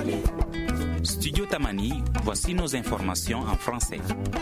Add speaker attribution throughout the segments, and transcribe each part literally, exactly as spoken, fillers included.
Speaker 1: Studio Tamani, voici nos informations en français.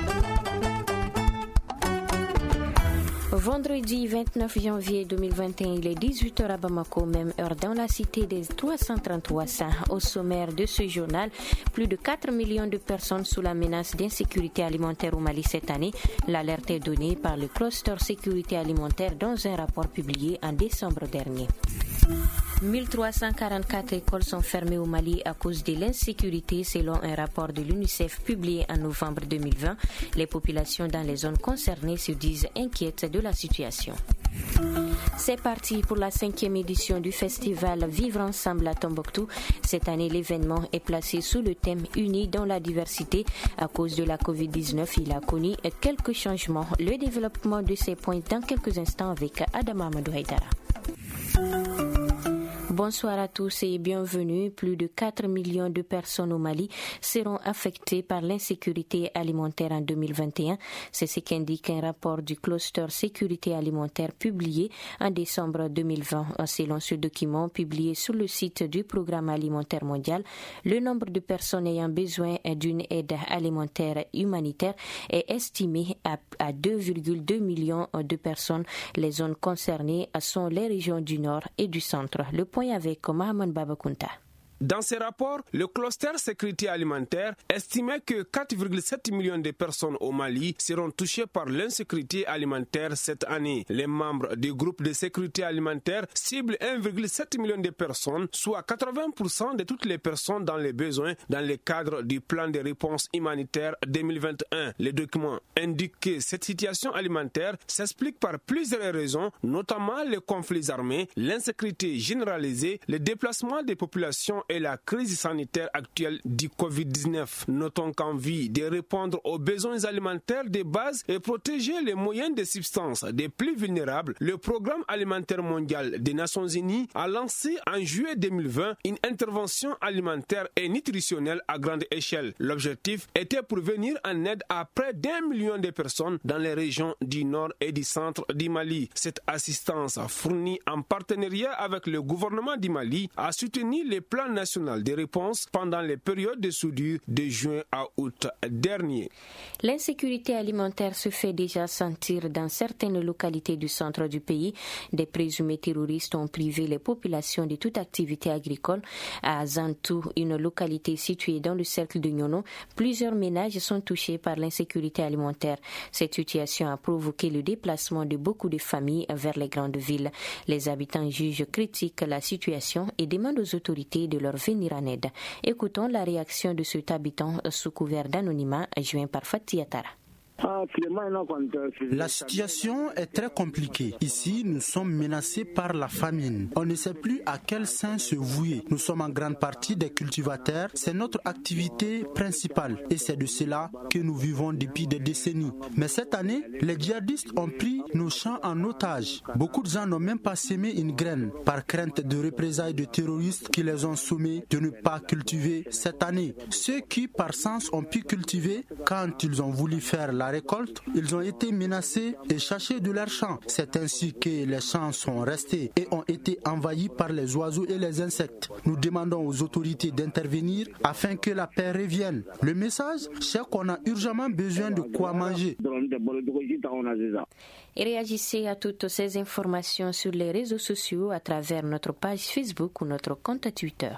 Speaker 2: Vendredi vingt-neuf janvier deux mille vingt et un, il est dix-huit heures à Bamako, même heure dans la cité des trois cent trente-trois saints. Au sommaire de ce journal, plus de quatre millions de personnes sous la menace d'insécurité alimentaire au Mali cette année. L'alerte est donnée par le cluster sécurité alimentaire dans un rapport publié en décembre dernier. mille trois cent quarante-quatre écoles sont fermées au Mali à cause de l'insécurité selon un rapport de l'UNICEF publié en novembre deux mille vingt. Les populations dans les zones concernées se disent inquiètes de la situation. C'est parti pour la cinquième édition du festival Vivre Ensemble à Tombouctou. Cette année, l'événement est placé sous le thème Unis dans la diversité. À cause de la covid dix-neuf, il a connu quelques changements. Le développement de ces points dans quelques instants avec Adama Amadou Haïdara. Bonsoir à tous et bienvenue. Plus de quatre millions de personnes au Mali seront affectées par l'insécurité alimentaire en deux mille vingt et un. C'est ce qu'indique un rapport du cluster sécurité alimentaire publié en décembre deux mille vingt. Selon ce document publié sur le site du Programme alimentaire mondial, le nombre de personnes ayant besoin d'une aide alimentaire humanitaire est estimé à deux virgule deux millions de personnes. Les zones concernées sont les régions du Nord et du Centre. Le point avec Mohamed Babakunta.
Speaker 3: Dans ce rapport, le cluster sécurité alimentaire estimait que quatre virgule sept millions de personnes au Mali seront touchées par l'insécurité alimentaire cette année. Les membres du groupe de sécurité alimentaire ciblent un virgule sept million de personnes, soit quatre-vingts pour cent de toutes les personnes dans les besoins dans le cadre du plan de réponse humanitaire deux mille vingt et un. Le document indique que cette situation alimentaire s'explique par plusieurs raisons, notamment les conflits armés, l'insécurité généralisée, le déplacement des populations et la crise sanitaire actuelle du covid dix-neuf. Notons qu'en vue de répondre aux besoins alimentaires de base et protéger les moyens de subsistance des plus vulnérables, le Programme alimentaire mondial des Nations Unies a lancé en juillet deux mille vingt une intervention alimentaire et nutritionnelle à grande échelle. L'objectif était pour venir en aide à près d'un million de personnes dans les régions du nord et du centre du Mali. Cette assistance, fournie en partenariat avec le gouvernement du Mali, a soutenu les plans national de réponse pendant les périodes de soudure de juin à août dernier.
Speaker 2: L'insécurité alimentaire se fait déjà sentir dans certaines localités du centre du pays. Des présumés terroristes ont privé les populations de toute activité agricole. À Zantou, une localité située dans le cercle de Nyono, plusieurs ménages sont touchés par l'insécurité alimentaire. Cette situation a provoqué le déplacement de beaucoup de familles vers les grandes villes. Les habitants jugent critique la situation et demandent aux autorités de leur venir en aide. Écoutons la réaction de cet habitant sous couvert d'anonymat joint par Fatih Atara.
Speaker 4: La situation est très compliquée. Ici, nous sommes menacés par la famine. On ne sait plus à quel sein se vouer. Nous sommes en grande partie des cultivateurs. C'est notre activité principale et c'est de cela que nous vivons depuis des décennies. Mais cette année, les djihadistes ont pris nos champs en otage. Beaucoup de gens n'ont même pas semé une graine par crainte de représailles de terroristes qui les ont sommés de ne pas cultiver cette année. Ceux qui, par sens, ont pu cultiver, quand ils ont voulu faire la récolte, ils ont été menacés et chassés de leurs champs. C'est ainsi que les champs sont restés et ont été envahis par les oiseaux et les insectes. Nous demandons aux autorités d'intervenir afin que la paix revienne. Le message, c'est qu'on a urgemment besoin de quoi manger.
Speaker 2: Et réagissez à toutes ces informations sur les réseaux sociaux à travers notre page Facebook ou notre compte Twitter.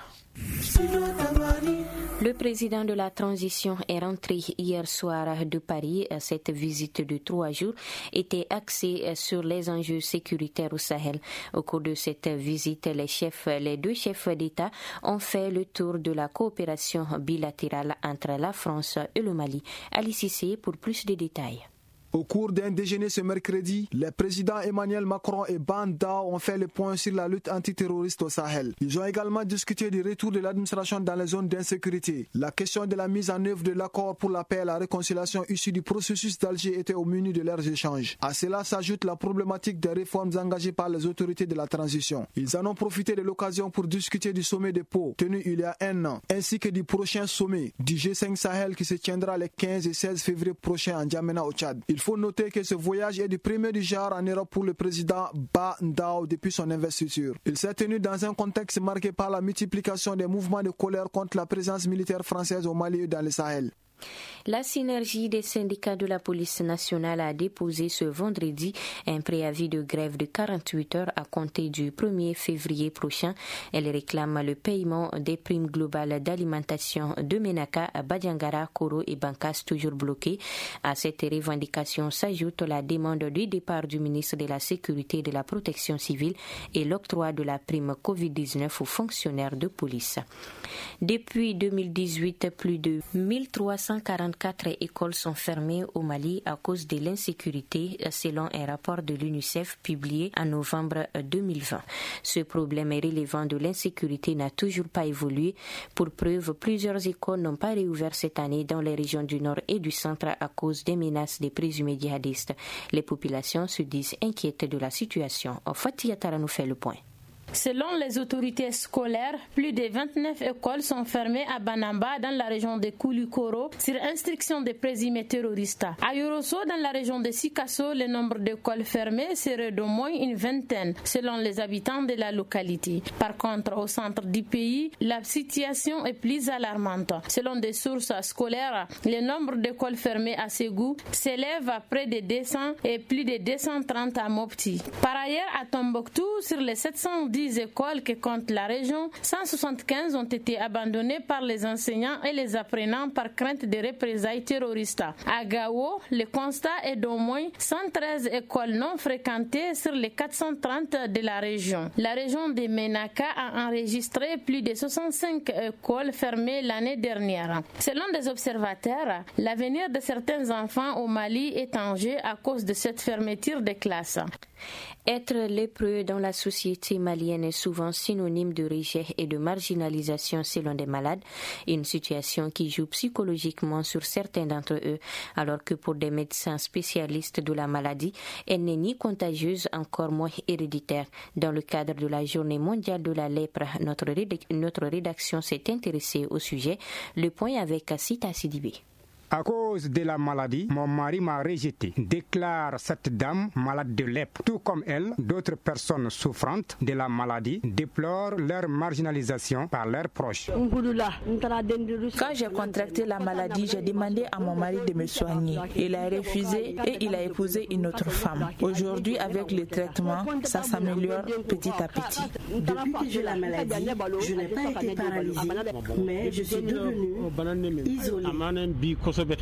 Speaker 2: Le président de la transition est rentré hier soir de Paris. Cette visite de trois jours était axée sur les enjeux sécuritaires au Sahel. Au cours de cette visite, les chefs, les deux chefs d'État ont fait le tour de la coopération bilatérale entre la France et le Mali. Ali Cissé pour plus de détails.
Speaker 5: Au cours d'un déjeuner ce mercredi, les présidents Emmanuel Macron et Ban Dao ont fait le point sur la lutte antiterroriste au Sahel. Ils ont également discuté du retour de l'administration dans les zones d'insécurité. La question de la mise en œuvre de l'accord pour la paix et la réconciliation issu du processus d'Alger était au menu de leurs échanges. À cela s'ajoute la problématique des réformes engagées par les autorités de la transition. Ils en ont profité de l'occasion pour discuter du sommet de Pau, tenu il y a un an, ainsi que du prochain sommet du G cinq Sahel qui se tiendra les quinze et seize février prochains en N'Djamena au Tchad. Il faut noter que ce voyage est du premier du genre en Europe pour le président Ba Ndao depuis son investiture. Il s'est tenu dans un contexte marqué par la multiplication des mouvements de colère contre la présence militaire française au Mali et dans le Sahel.
Speaker 2: La synergie des syndicats de la police nationale a déposé ce vendredi un préavis de grève de quarante-huit heures à compter du premier février prochain. Elle réclame le paiement des primes globales d'alimentation de Menaka, Badiangara, Koro et Bankas toujours bloqués. À cette revendication s'ajoute la demande du départ du ministre de la Sécurité et de la Protection civile et l'octroi de la prime covid dix-neuf aux fonctionnaires de police. Depuis deux mille dix-huit, plus de mille trois cent quarante-quatre écoles sont fermées au Mali à cause de l'insécurité, selon un rapport de l'UNICEF publié en novembre deux mille vingt. Ce problème relevant de l'insécurité n'a toujours pas évolué. Pour preuve, plusieurs écoles n'ont pas réouvert cette année dans les régions du Nord et du Centre à cause des menaces des présumés djihadistes. Les populations se disent inquiètes de la situation. Fatia Tara nous fait le point.
Speaker 6: Selon les autorités scolaires, plus de vingt-neuf écoles sont fermées à Banamba dans la région de Koulikoro sur instruction des présumés terroristes. À Yorosso, dans la région de Sikasso, le nombre d'écoles fermées serait d'au moins une vingtaine selon les habitants de la localité. Par contre, au centre du pays, la situation est plus alarmante. Selon des sources scolaires, le nombre d'écoles fermées à Ségou s'élève à près de deux cents et plus de deux cent trente à Mopti. Par ailleurs, à Tombouctou, sur les sept cent dix écoles que compte la région, cent soixante-quinze ont été abandonnées par les enseignants et les apprenants par crainte de représailles terroristes. À Gao, le constat est d'au moins cent treize écoles non fréquentées sur les quatre cent trente de la région. La région de Menaka a enregistré plus de soixante-cinq écoles fermées l'année dernière. Selon des observateurs, l'avenir de certains enfants au Mali est en jeu à cause de cette fermeture des classes.
Speaker 2: Être lépreux dans la société malienne est souvent synonyme de rejet et de marginalisation selon des malades, une situation qui joue psychologiquement sur certains d'entre eux, alors que pour des médecins spécialistes de la maladie, elle n'est ni contagieuse, encore moins héréditaire. Dans le cadre de la Journée mondiale de la lèpre, notre, rédac- notre rédaction s'est intéressée au sujet. Le point avec Sita Sidibé.
Speaker 7: À cause de la maladie, mon mari m'a rejeté, déclare cette dame malade de lèpre. Tout comme elle, d'autres personnes souffrantes de la maladie déplorent leur marginalisation par leurs proches.
Speaker 8: Quand j'ai contracté la maladie, j'ai demandé à mon mari de me soigner. Il a refusé et il a épousé une autre femme. Aujourd'hui, avec le traitement, ça s'améliore petit à petit.
Speaker 9: Depuis que j'ai la maladie, je n'ai pas été paralysée, mais je suis devenue isolée.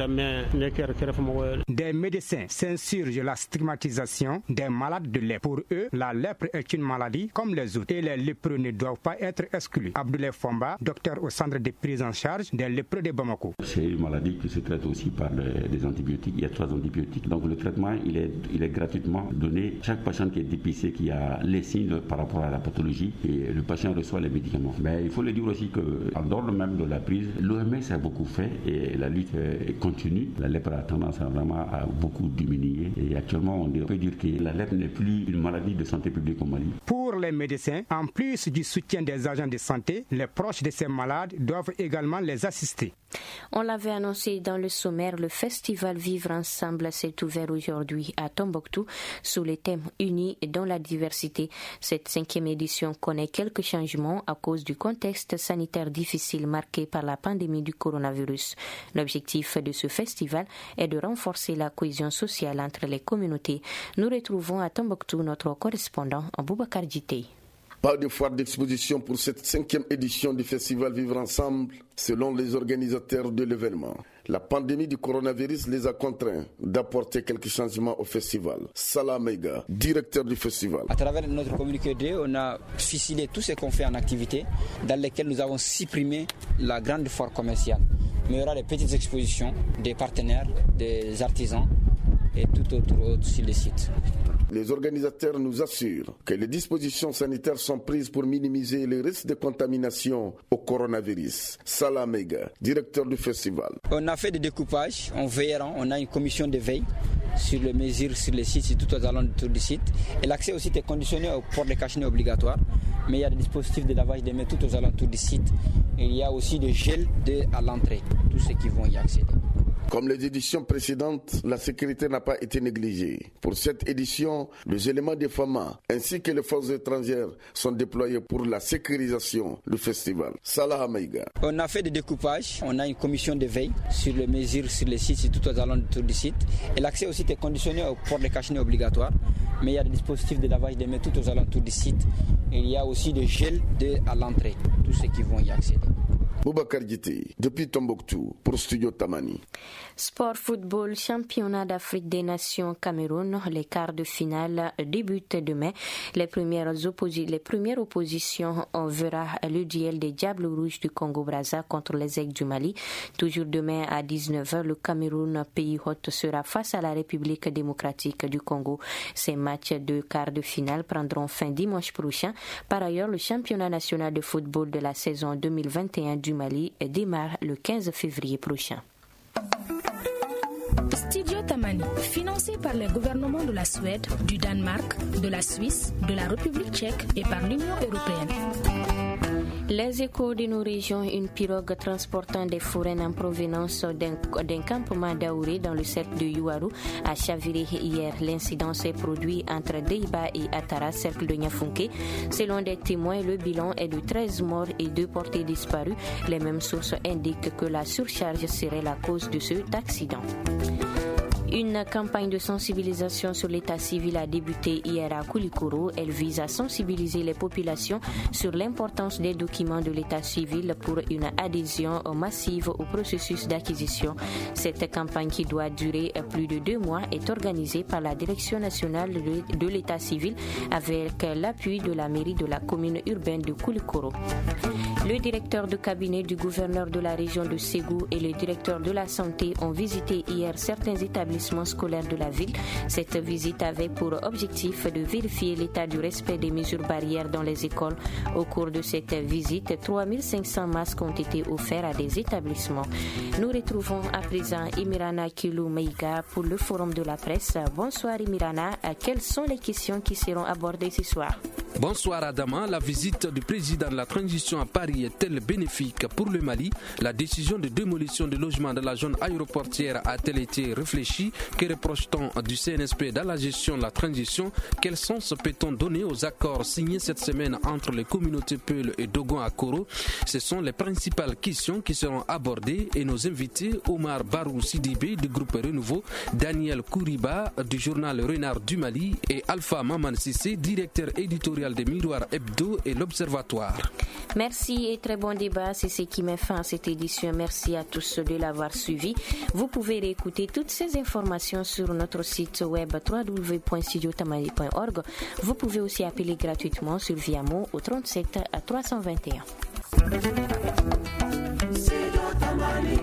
Speaker 7: Des médecins s'insurgent la stigmatisation des malades de lèpre. Pour eux, la lèpre est une maladie comme les autres et les lépreux ne doivent pas être exclus. Abdoulaye Fomba, docteur au centre de prise en charge des lépreux de Bamako.
Speaker 10: C'est une maladie qui se traite aussi par des antibiotiques. Il y a trois antibiotiques. Donc le traitement, il est, il est gratuitement donné. Chaque patient qui est dépisté, qui a les signes par rapport à la pathologie, et le patient reçoit les médicaments. Mais il faut le dire aussi qu'en dehors même de la prise, l'O M S a beaucoup fait et la lutte continue. La lèpre a tendance à vraiment à beaucoup diminuer et actuellement on peut dire que la lèpre n'est plus une maladie de santé publique au Mali.
Speaker 7: Pour les médecins, en plus du soutien des agents de santé, les proches de ces malades doivent également les assister.
Speaker 2: On l'avait annoncé dans le sommaire, le festival Vivre Ensemble s'est ouvert aujourd'hui à Tombouctou sous le thème Unis dans la diversité. Cette cinquième édition connaît quelques changements à cause du contexte sanitaire difficile marqué par la pandémie du coronavirus. L'objectif de ce festival est de renforcer la cohésion sociale entre les communautés. Nous retrouvons à Tombouctou notre correspondant Boubacar Djité.
Speaker 11: Pas de foire d'exposition pour cette cinquième édition du festival Vivre Ensemble, selon les organisateurs de l'événement. La pandémie du coronavirus les a contraints d'apporter quelques changements au festival. Salah Meiga, directeur du festival.
Speaker 12: À travers notre communiqué, on a ficelé tout ce qu'on fait en activité, dans lesquelles nous avons supprimé la grande foire commerciale. Mais il y aura des petites expositions, des partenaires, des artisans et tout autre sur les sites.
Speaker 11: Les organisateurs nous assurent que les dispositions sanitaires sont prises pour minimiser les risques de contamination au coronavirus. Salah Meiga, directeur du festival.
Speaker 12: On a fait des découpages, on veillera, on a une commission de veille sur les mesures sur les sites, tout aux alentours du site. Et l'accès au site est conditionné au port des cache-nez obligatoire, mais il y a des dispositifs de lavage des mains tout aux alentours du site. Et il y a aussi des gels de, à l'entrée, tous ceux qui vont y accéder.
Speaker 11: Comme les éditions précédentes, la sécurité n'a pas été négligée. Pour cette édition, les éléments des F A M A ainsi que les forces étrangères sont déployés pour la sécurisation du festival. Salah Maïga.
Speaker 12: On a fait des découpages, on a une commission de veille sur les mesures sur les sites, tout aux alentours du site. Et l'accès au site est conditionné au port des cache-nez obligatoire. Mais il y a des dispositifs de lavage des mains tout aux alentours du site. Et il y a aussi des gels de, à l'entrée, tous ceux qui vont y accéder.
Speaker 11: Boubacar Djité, depuis Tombouctou, pour Studio Tamani.
Speaker 2: Sport football, championnat d'Afrique des Nations Cameroun. Les quarts de finale débutent demain. Les premières, opposi- les premières oppositions, on verra le duel des Diables Rouges du Congo-Brazza contre les Aigles du Mali. Toujours demain à dix-neuf heures, le Cameroun, pays hôte, sera face à la République démocratique du Congo. Ces matchs de quarts de finale prendront fin dimanche prochain. Par ailleurs, le championnat national de football de la saison deux mille vingt et un du Mali démarre le quinze février prochain.
Speaker 13: Studio Tamani, financé par les gouvernements de la Suède, du Danemark, de la Suisse, de la République tchèque et par l'Union européenne.
Speaker 2: Les échos de nos régions, une pirogue transportant des foraines en provenance d'un, d'un campement d'Aouré dans le cercle de Youarou a chaviré hier. L'incident s'est produit entre Deiba et Atara, cercle de Niafunke. Selon des témoins, le bilan est de treize morts et deux portés disparus. Les mêmes sources indiquent que la surcharge serait la cause de cet accident. Une campagne de sensibilisation sur l'état civil a débuté hier à Koulikoro. Elle vise à sensibiliser les populations sur l'importance des documents de l'état civil pour une adhésion massive au processus d'acquisition. Cette campagne, qui doit durer plus de deux mois, est organisée par la Direction nationale de l'état civil avec l'appui de la mairie de la commune urbaine de Koulikoro. Le directeur de cabinet du gouverneur de la région de Ségou et le directeur de la santé ont visité hier certains établissements scolaires de la ville. Cette visite avait pour objectif de vérifier l'état du respect des mesures barrières dans les écoles. Au cours de cette visite, trois mille cinq cents masques ont été offerts à des établissements. Nous retrouvons à présent Imirana Kilou Meiga pour le forum de la presse. Bonsoir Imirana, quelles sont les questions qui seront abordées ce soir?
Speaker 14: Bonsoir Adama, la visite du président de la transition à Paris est-elle bénéfique pour le Mali? La décision de démolition de logements de la zone aéroportière a-t-elle été réfléchie? Que reproche-t-on du C N S P dans la gestion de la transition? Quel sens peut-on donner aux accords signés cette semaine entre les communautés Peul et Dogon à Koro? Ce sont les principales questions qui seront abordées et nos invités Omar Barou Sidibé du groupe Renouveau, Daniel Kouriba du journal Renard du Mali et Alpha Maman Sissé, directeur éditorial de Miroir Hebdo et l'Observatoire.
Speaker 2: Merci et très bon débat, c'est ce qui met fin à cette édition. Merci à tous de l'avoir suivi. Vous pouvez réécouter toutes ces informations sur notre site web w w w point studio tamani point org. Vous pouvez aussi appeler gratuitement sur Viamo au trente-sept à trois cent vingt et un.